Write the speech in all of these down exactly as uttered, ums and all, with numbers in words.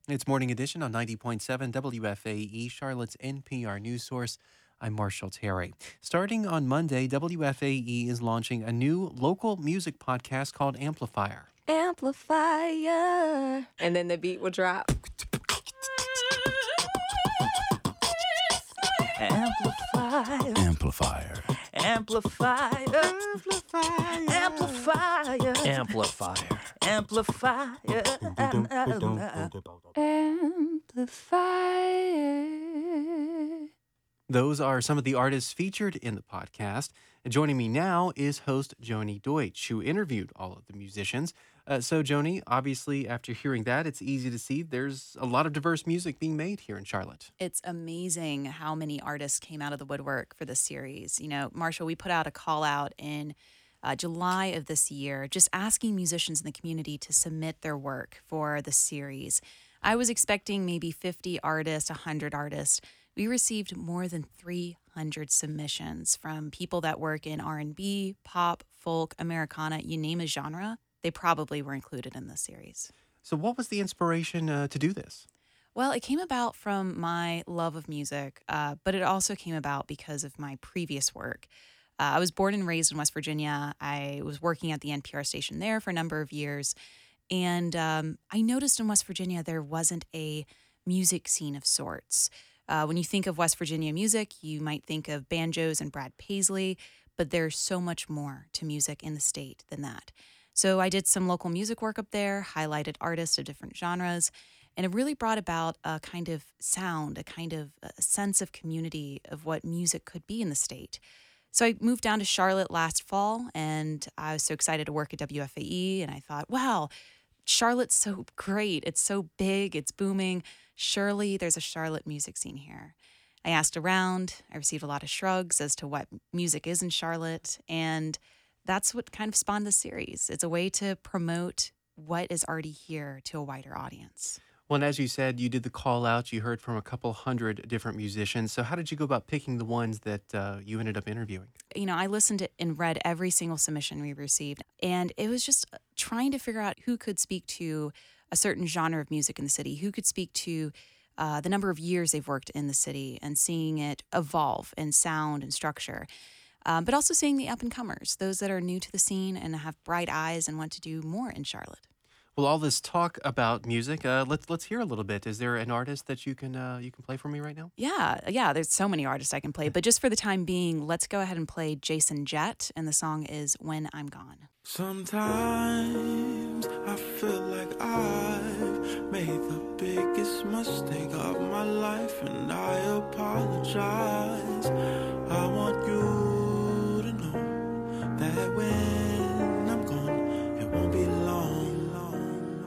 It's Morning Edition on ninety point seven W F A E, Charlotte's N P R news source. I'm Marshall Terry. Starting on Monday, W F A E is launching a new local music podcast called Amplifier. Amplifier. And then the beat will drop. Amplifier. Amplifier. Amplifier. Amplifier. Amplifier. Amplifier. Amplifier. Amplifier. Those are some of the artists featured in the podcast. And joining me now is host Joni Deutsch, who interviewed all of the musicians. Uh, so, Joni, obviously, after hearing that, it's easy to see there's a lot of diverse music being made here in Charlotte. It's amazing how many artists came out of the woodwork for this series. You know, Marshall, we put out a call out in uh, July of this year, just asking musicians in the community to submit their work for the series. I was expecting maybe fifty artists, one hundred artists. We received more than three hundred submissions from people that work in R and B, pop, folk, Americana, you name a genre. They probably were included in this series. So what was the inspiration uh, to do this? Well, it came about from my love of music, uh, but it also came about because of my previous work. Uh, I was born and raised in West Virginia. I was working at the N P R station there for a number of years. And um, I noticed in West Virginia there wasn't a music scene of sorts. Uh, when you think of West Virginia music, you might think of banjos and Brad Paisley, but there's so much more to music in the state than that. So I did some local music work up there, highlighted artists of different genres, and it really brought about a kind of sound, a kind of a sense of community of what music could be in the state. So I moved down to Charlotte last fall, and I was so excited to work at W F A E, and I thought, wow, Charlotte's so great. It's so big. It's booming. Surely there's a Charlotte music scene here. I asked around. I received a lot of shrugs as to what music is in Charlotte, and that's what kind of spawned the series. It's a way to promote what is already here to a wider audience. Well, and as you said, you did the call out. You heard from a couple hundred different musicians. So how did you go about picking the ones that uh, you ended up interviewing? You know, I listened to and read every single submission we received, and it was just trying to figure out who could speak to a certain genre of music in the city, who could speak to uh, the number of years they've worked in the city and seeing it evolve in sound and structure. Um, but also seeing the up-and-comers, those that are new to the scene and have bright eyes and want to do more in Charlotte. Well, all this talk about music, uh, let's let's hear a little bit. Is there an artist that you can uh, you can play for me right now? Yeah, yeah, there's so many artists I can play. But just for the time being, let's go ahead and play Jason Jett, and the song is When I'm Gone. Sometimes I feel like I've made the biggest mistake of my life, and I apologize. I want you to know that when I'm gone, it won't be long, long,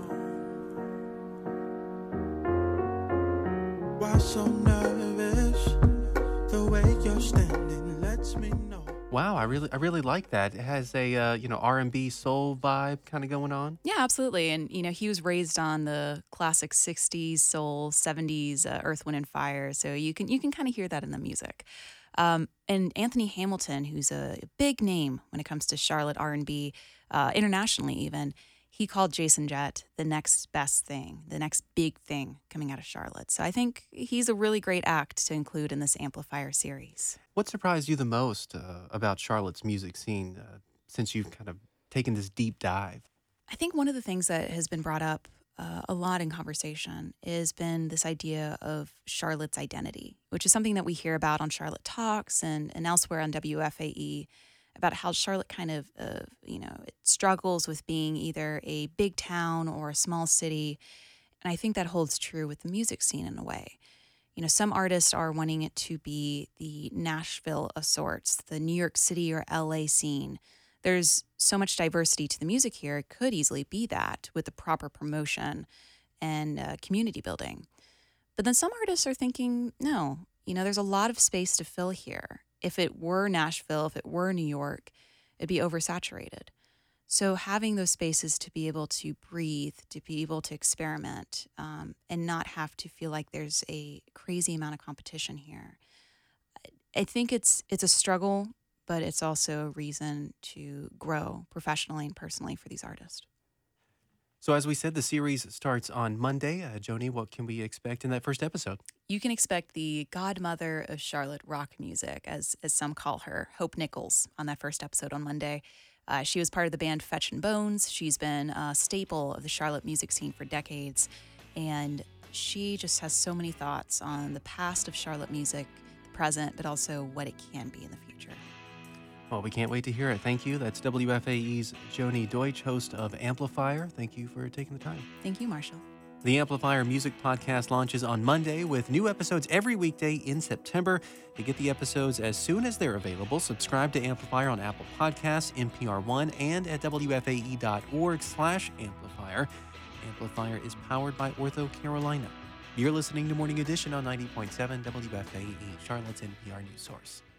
long. Why so nervous? The way you're standing lets me know. Wow, I really I really like that. It has a uh, you know R and B soul vibe kind of going on. Yeah, absolutely. And, you know, he was raised on the classic sixties, soul, seventies, uh, Earth, Wind, and Fire. So you can you can kind of hear that in the music. Um, and Anthony Hamilton, who's a big name when it comes to Charlotte R and B, uh, internationally even, he called Jason Jett the next best thing, the next big thing coming out of Charlotte. So I think he's a really great act to include in this Amplifier series. What surprised you the most uh, about Charlotte's music scene uh, since you've kind of taken this deep dive? I think one of the things that has been brought up uh, a lot in conversation has been this idea of Charlotte's identity, which is something that we hear about on Charlotte Talks and, and elsewhere on W F A E, about how Charlotte kind of, uh, you know, it struggles with being either a big town or a small city. And I think that holds true with the music scene in a way. You know, some artists are wanting it to be the Nashville of sorts, the New York City or L A scene. There's so much diversity to the music here, it could easily be that with the proper promotion and uh, community building. But then some artists are thinking, no, you know, there's a lot of space to fill here. If it were Nashville, if it were New York, it'd be oversaturated. So having those spaces to be able to breathe, to be able to experiment, um, and not have to feel like there's a crazy amount of competition here. I think it's it's a struggle, but it's also a reason to grow professionally and personally for these artists. So, as we said, the series starts on Monday. Uh, Joni, what can we expect in that first episode? You can expect the godmother of Charlotte rock music, as as some call her, Hope Nichols, on that first episode on Monday. Uh, she was part of the band Fetch and Bones. She's been a staple of the Charlotte music scene for decades, and she just has so many thoughts on the past of Charlotte music, the present, but also what it can be in the future. Well, we can't wait to hear it. Thank you. That's W F A E's Joni Deutsch, host of Amplifier. Thank you for taking the time. Thank you, Marshall. The Amplifier Music Podcast launches on Monday with new episodes every weekday in September. To get the episodes as soon as they're available, subscribe to Amplifier on Apple Podcasts, N P R One, and at W F A E dot org slash amplifier. Amplifier is powered by Ortho Carolina. You're listening to Morning Edition on ninety point seven W F A E, Charlotte's N P R news source.